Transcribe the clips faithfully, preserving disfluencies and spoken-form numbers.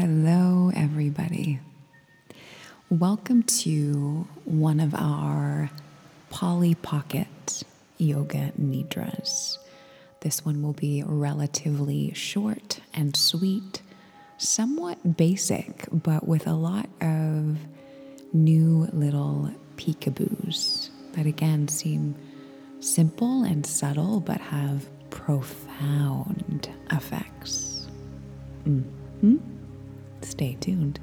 Hello, everybody. Welcome to one of our Polly Pocket Yoga Nidras. This one will be relatively short and sweet, somewhat basic, but with a lot of new little peekaboos that again seem simple and subtle, but have profound effects. Mm-hmm. Stay tuned.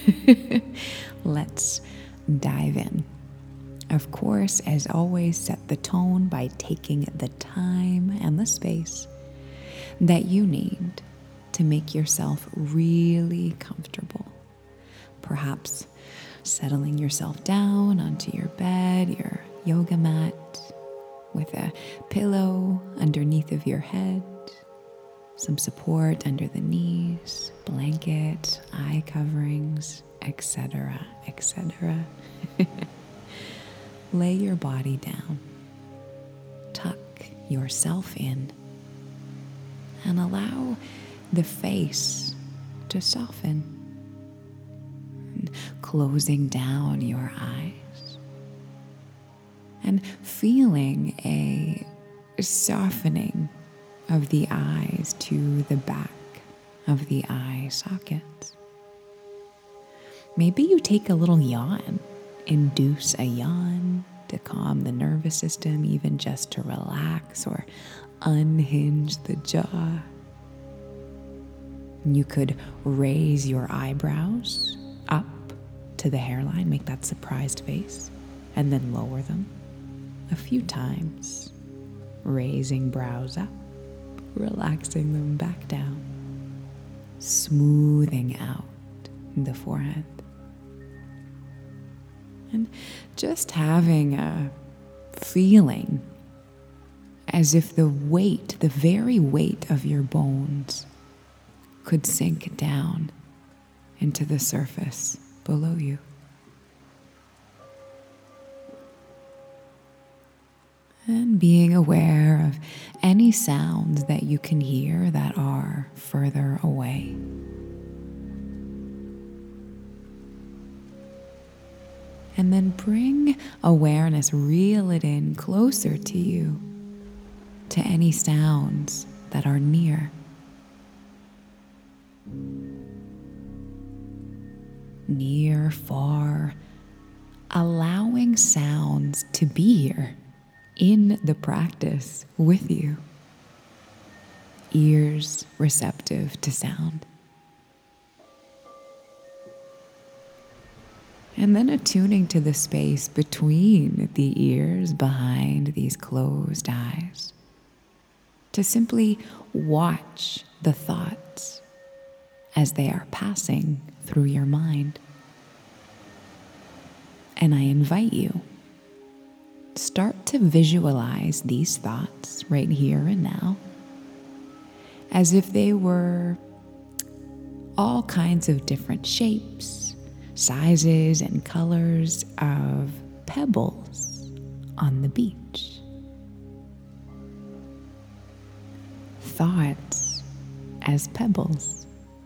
Let's dive in. Of course, as always, set the tone by taking the time and the space that you need to make yourself really comfortable. Perhaps settling yourself down onto your bed, your yoga mat, with a pillow underneath of your head, some support under the knees, blanket, eye coverings, et cetera, et cetera. Lay your body down, tuck yourself in, and allow the face to soften, closing down your eyes and feeling a softening of the eyes to the back of the eye sockets. Maybe you take a little yawn, induce a yawn to calm the nervous system, even just to relax or unhinge the jaw. You could raise your eyebrows up to the hairline, make that surprised face, and then lower them a few times, raising brows up, relaxing them back down, smoothing out the forehead. And just having a feeling as if the weight, the very weight of your bones could sink down into the surface below you. And being aware of any sounds that you can hear that are further away. And then bring awareness, reel it in closer to you, to any sounds that are near. Near, far, allowing sounds to be here in the practice with you. Ears receptive to sound. And then attuning to the space between the ears, behind these closed eyes, to simply watch the thoughts as they are passing through your mind. And I invite you, start to visualize these thoughts right here and now as if they were all kinds of different shapes, sizes, and colors of pebbles on the beach. Thoughts as pebbles.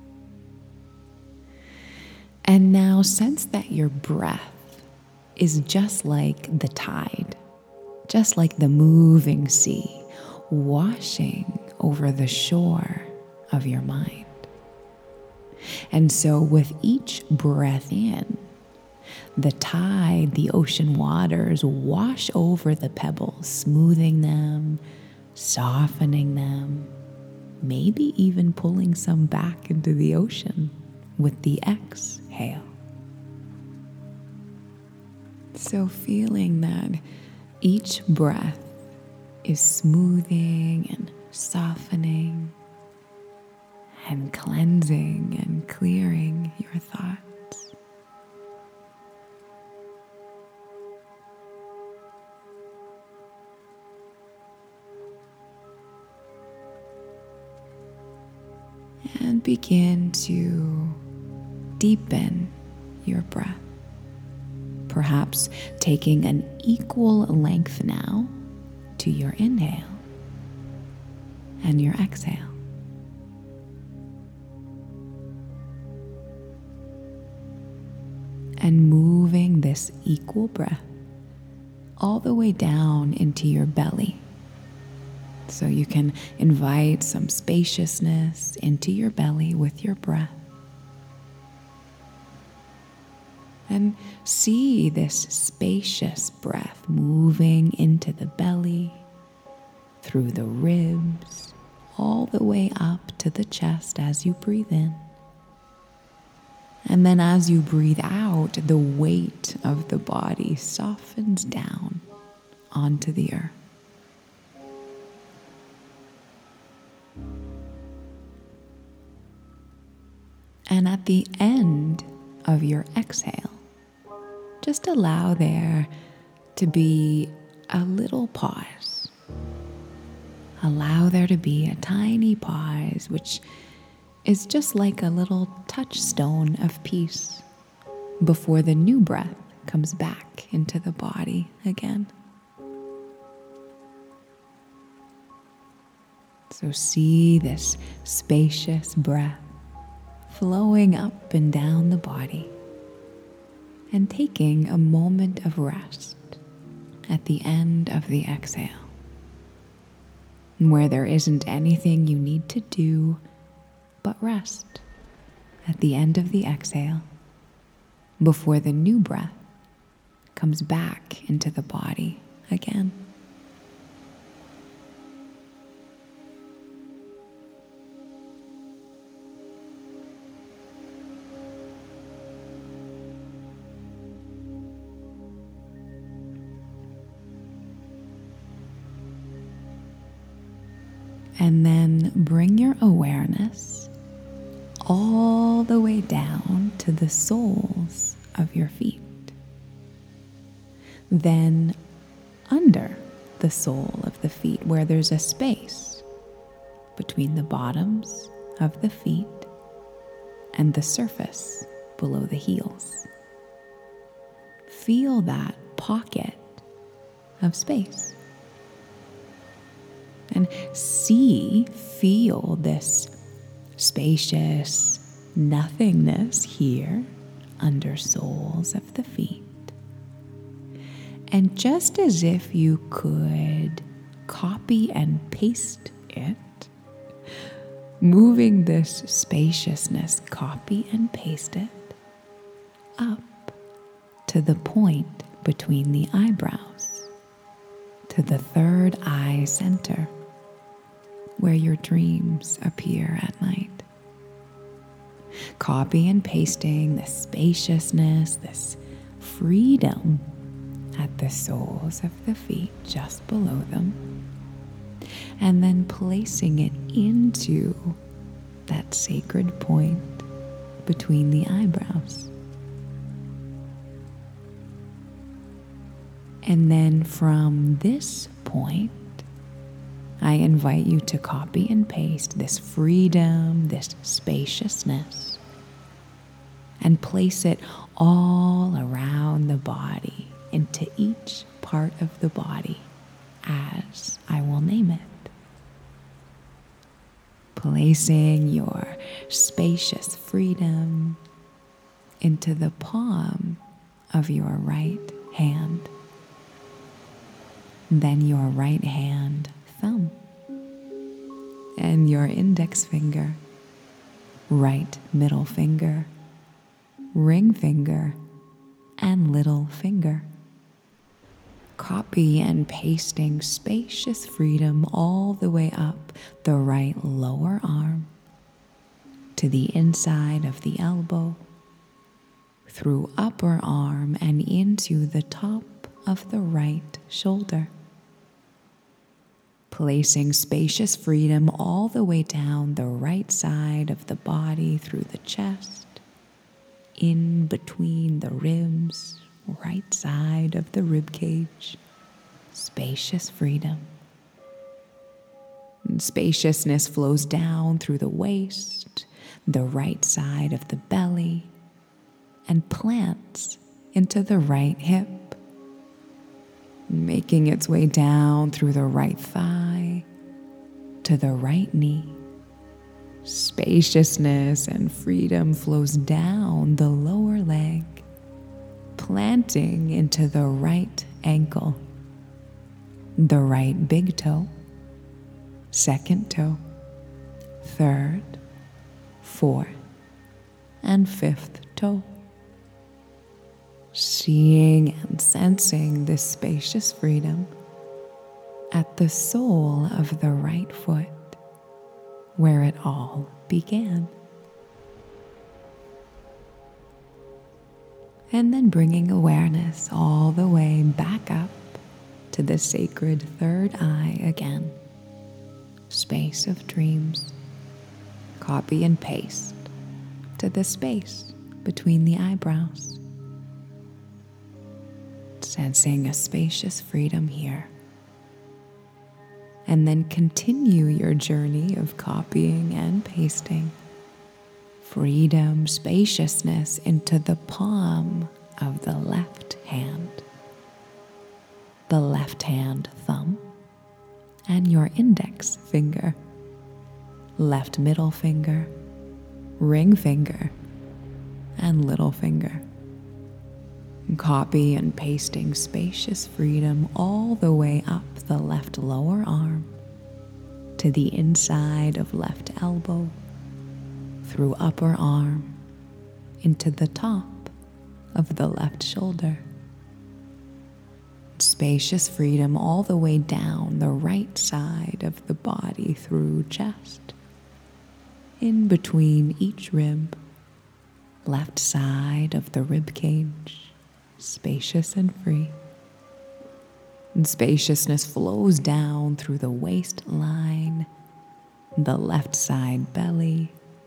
And now sense that your breath is just like the tide, just like the moving sea, washing over the shore of your mind. And so with each breath in, the tide, the ocean waters wash over the pebbles, smoothing them, softening them, maybe even pulling some back into the ocean with the exhale. So feeling that each breath is smoothing and softening and cleansing and clearing your thoughts. And begin to deepen your breath. Perhaps taking an equal length now to your inhale and your exhale. and moving this equal breath all the way down into your belly. So you can invite some spaciousness into your belly with your breath. And see this spacious breath moving into the belly, through the ribs, all the way up to the chest as you breathe in. And then as you breathe out, the weight of the body softens down onto the earth. And at the end of your exhale, just allow there to be a little pause. Allow there to be a tiny pause, which is just like a little touchstone of peace before the new breath comes back into the body again. So see this spacious breath flowing up and down the body and taking a moment of rest at the end of the exhale, where there isn't anything you need to do but rest at the end of the exhale before the new breath comes back into the body again. And then bring your awareness all the way down to the soles of your feet. Then under the sole of the feet, where there's a space between the bottoms of the feet and the surface below the heels. Feel that pocket of space. And see, feel this spacious nothingness here under soles of the feet. And just as if you could copy and paste it, moving this spaciousness, copy and paste it up to the point between the eyebrows, to the third eye center, where your dreams appear at night. Copy and pasting this spaciousness, this freedom at the soles of the feet just below them, and then placing it into that sacred point between the eyebrows. And then from this point, I invite you to copy and paste this freedom, this spaciousness, and place it all around the body, into each part of the body, as I will name it. Placing your spacious freedom into the palm of your right hand, then your right hand thumb, and your index finger, right middle finger, ring finger, and little finger. Copy and pasting spacious freedom all the way up the right lower arm, to the inside of the elbow, through upper arm and into the top of the right shoulder. Placing spacious freedom all the way down the right side of the body, through the chest, in between the ribs, right side of the rib cage. Spacious freedom. And spaciousness flows down through the waist, the right side of the belly, and plants into the right hip, making its way down through the right thigh to the right knee. Spaciousness and freedom flows down the lower leg planting into the right ankle, the right big toe, second toe, third, fourth, and fifth toe. Seeing and sensing this spacious freedom at the sole of the right foot, where it all began. And then bringing awareness all the way back up to the sacred third eye again. Space of dreams. Copy and paste to the space between the eyebrows. Sensing a spacious freedom here. And then continue your journey of copying and pasting freedom, spaciousness into the palm of the left hand, the left hand thumb, and your index finger, left middle finger, ring finger, and little finger. Copy and pasting spacious freedom all the way up the left lower arm to the inside of left elbow, through upper arm, into the top of the left shoulder. Spacious freedom all the way down the right side of the body through chest, in between each rib, left side of the rib cage, spacious and free. And spaciousness flows down through the waistline, the left side belly,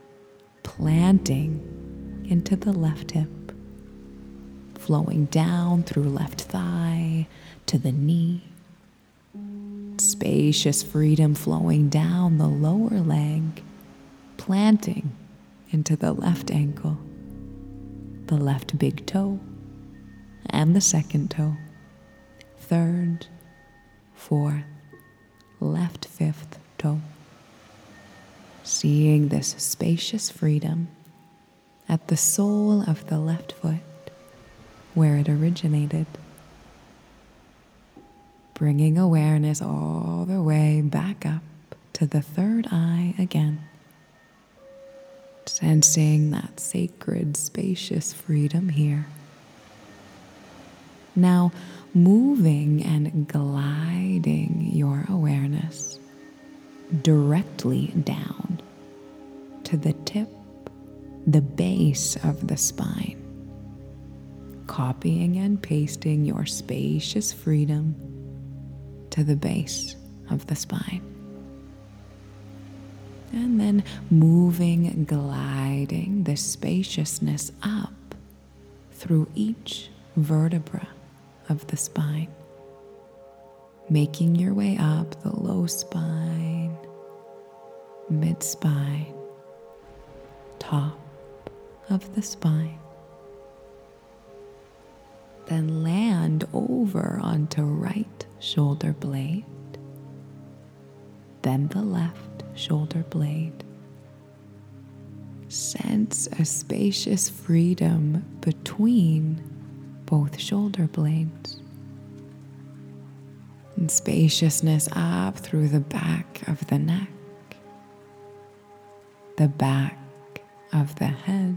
planting into the left hip, flowing down through left thigh to the knee. Spacious freedom flowing down the lower leg, planting into the left ankle, the left big toe, and the second toe, third, fourth, left fifth toe. Seeing this spacious freedom at the sole of the left foot, where it originated. Bringing awareness all the way back up to the third eye again. Sensing that sacred, spacious freedom here. Now, moving and gliding your awareness directly down to the tip, the base of the spine. Copying and pasting your spacious freedom to the base of the spine. And then moving, gliding the spaciousness up through each vertebra of the spine. Making your way up the low spine, mid-spine, top of the spine. Then land over onto right shoulder blade, then the left shoulder blade. Sense a spacious freedom between both shoulder blades. And spaciousness up through the back of the neck, the back of the head.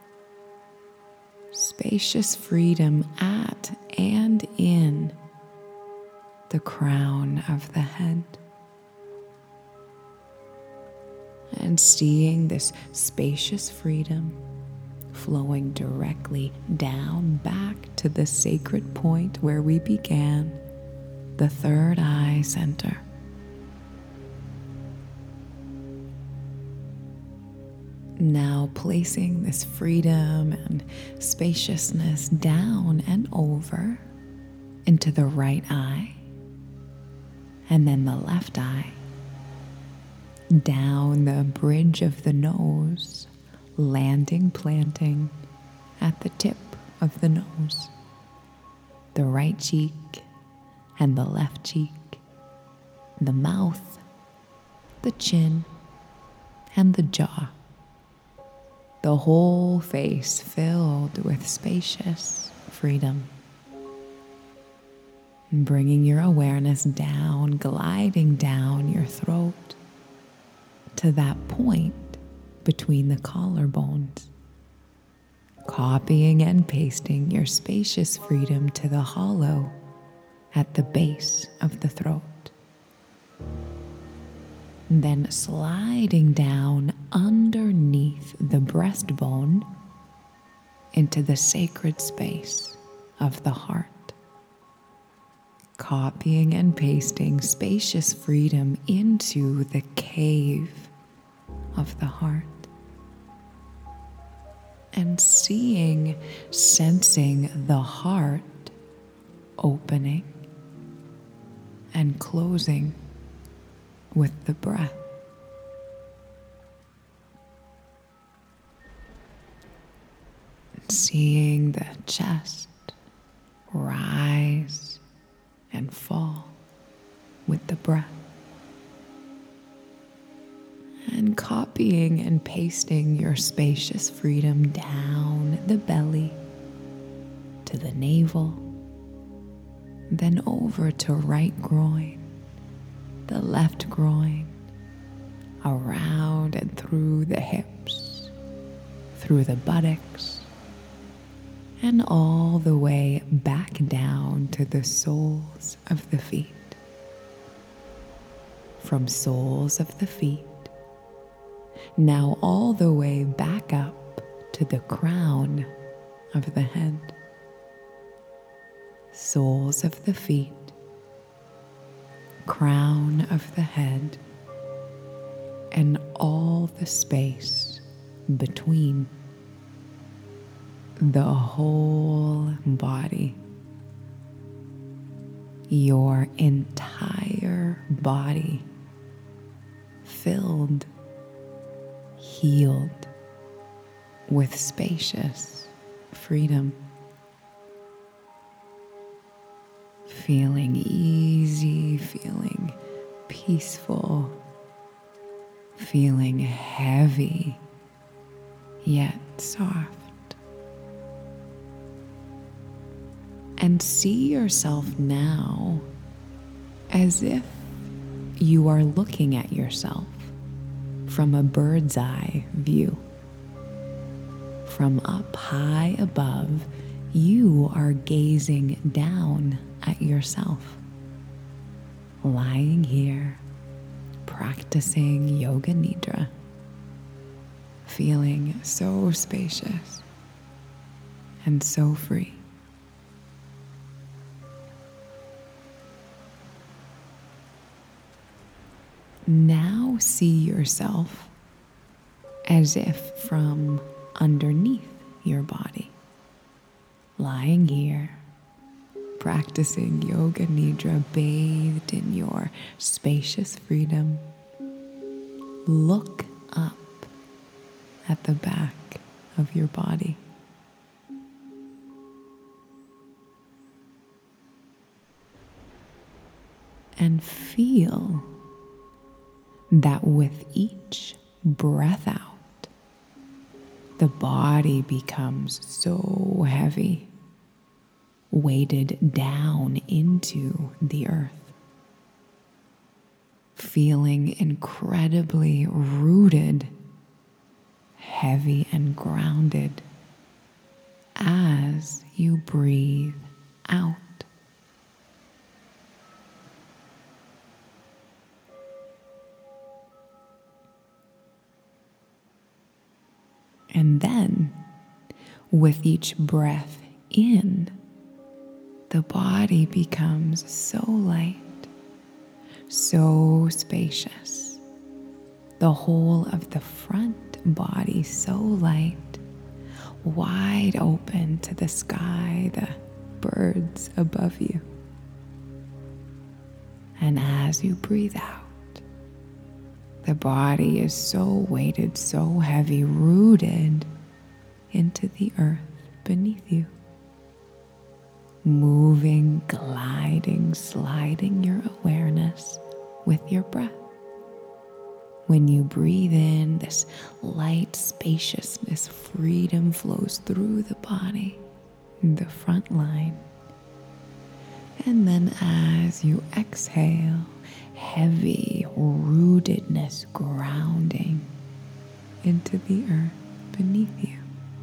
Spacious freedom at and in the crown of the head. And seeing this spacious freedom flowing directly down back to the sacred point where we began, the third eye center. Now placing this freedom and spaciousness down and over into the right eye, and then the left eye, down the bridge of the nose, landing, planting at the tip of the nose, the right cheek and the left cheek, the mouth, the chin, and the jaw. The whole face filled with spacious freedom. Bringing your awareness down, gliding down your throat to that point between the collarbones. Copying and pasting your spacious freedom to the hollow at the base of the throat. Then sliding down underneath the breastbone into the sacred space of the heart. Copying and pasting spacious freedom into the cave of the heart. And seeing, sensing the heart opening and closing with the breath. Seeing the chest rise and fall with the breath. And copying and pasting your spacious freedom down the belly to the navel, then over to right groin, the left groin, around and through the hips, through the buttocks, and all the way back down to the soles of the feet. From soles of the feet, now all the way back up to the crown of the head. Soles of the feet, crown of the head, and all the space between. The whole body, your entire body, filled, healed with spacious freedom. Feeling easy, feeling peaceful, feeling heavy, yet soft. And see yourself now as if you are looking at yourself from a bird's eye view. From up high above, you are gazing down at yourself. Lying here, practicing Yoga Nidra, feeling so spacious and so free. Now see yourself as if from underneath your body, lying here, practicing Yoga Nidra, bathed in your spacious freedom. Look up at the back of your body. And feel that with each breath out, the body becomes so heavy, weighted down into the earth, feeling incredibly rooted, heavy and grounded as you breathe out. And then, with each breath in, the body becomes so light, so spacious. The whole of the front body so light, wide open to the sky, the birds above you. And as you breathe out, the body is so weighted, so heavy, rooted into the earth beneath you. Moving, gliding, sliding your awareness with your breath. When you breathe in, this light spaciousness, freedom flows through the body, the front line. And then as you exhale, heavy rootedness grounding into the earth beneath you.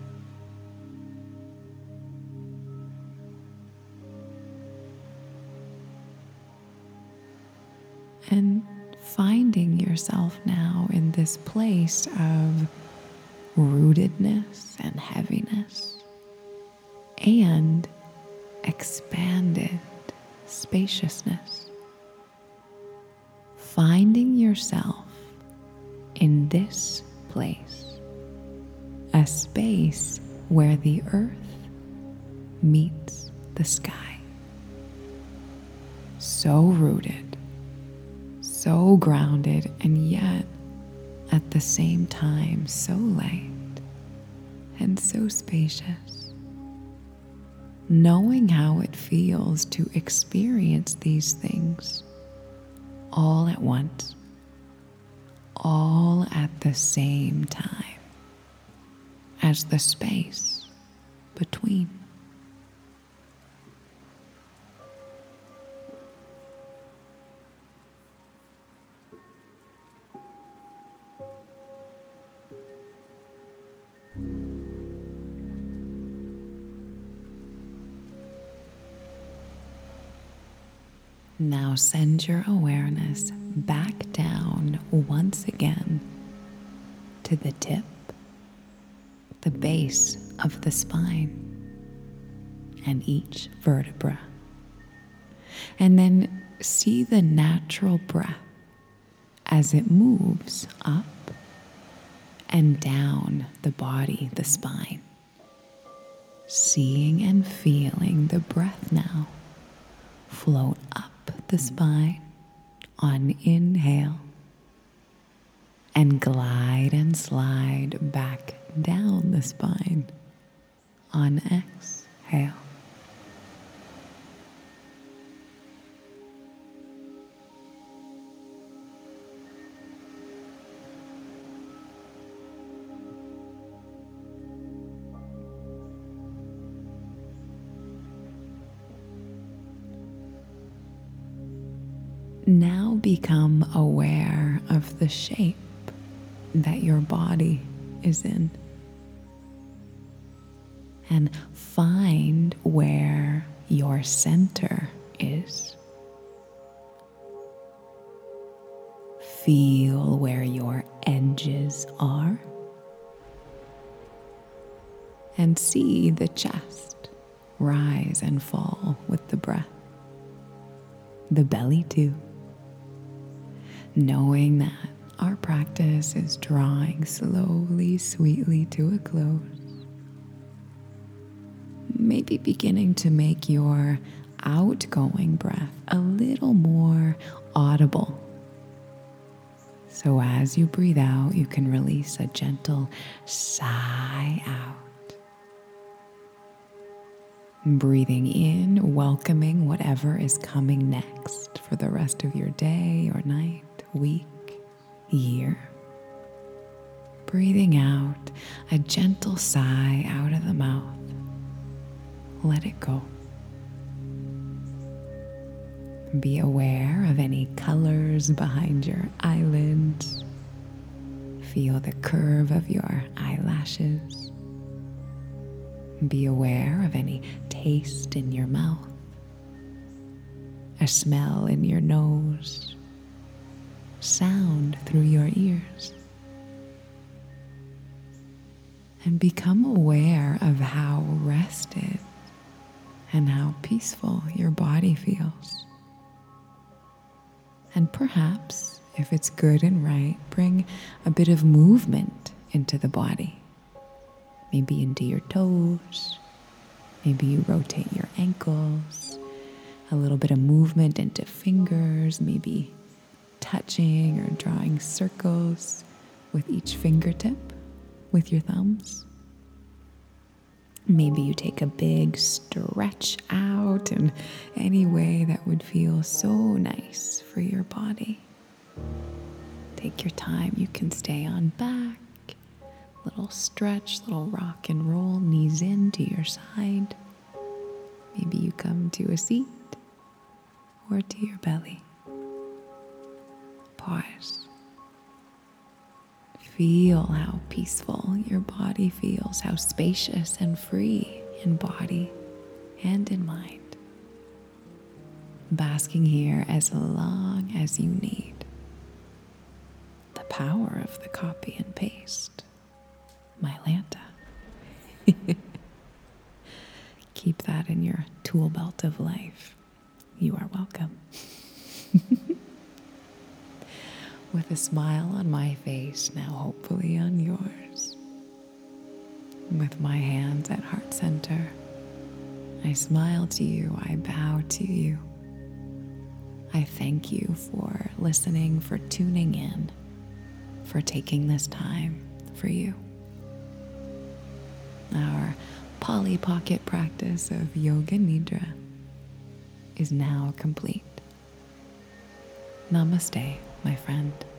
And finding yourself now in this place of rootedness and heaviness and expanded spaciousness. Finding yourself in this place, a space where the earth meets the sky. So rooted, so grounded, and yet at the same time so light and so spacious. Knowing how it feels to experience these things all at once, all at the same time, as the space between. Now send your awareness back down once again to the tip, the base of the spine, and each vertebra. And then see the natural breath as it moves up and down the body, the spine. Seeing and feeling the breath now float up the spine on inhale and glide and slide back down the spine on exhale. Now become aware of the shape that your body is in, and find where your center is. Feel where your edges are, and see the chest rise and fall with the breath, the belly too. Knowing that our practice is drawing slowly, sweetly to a close. Maybe beginning to make your outgoing breath a little more audible. So as you breathe out, you can release a gentle sigh out. Breathing in, welcoming whatever is coming next for the rest of your day or night, week, year. Breathing out, a gentle sigh out of the mouth. Let it go. Be aware of any colors behind your eyelids. Feel the curve of your eyelashes. Be aware of any taste in your mouth, a smell in your nose, sound through your ears. And become aware of how rested and how peaceful your body feels. And perhaps, if it's good and right, bring a bit of movement into the body. Maybe into your toes. Maybe you rotate your ankles. A little bit of movement into fingers, maybe touching or drawing circles with each fingertip with your thumbs. Maybe you take a big stretch out in any way that would feel so nice for your body. Take your time. You can stay on back, little stretch, little rock and roll, knees in to your side. Maybe you come to a seat or to your belly. Pause. Feel how peaceful your body feels, how spacious and free in body and in mind. Basking here as long as you need. The power of the copy and paste. Mylanta. Keep that in your tool belt of life. You are welcome. With a smile on my face, now hopefully on yours. With my hands at heart center, I smile to you, I bow to you. I thank you for listening, for tuning in, for taking this time for you. Our Polly Pocket practice of Yoga Nidra is now complete. Namaste, my friend.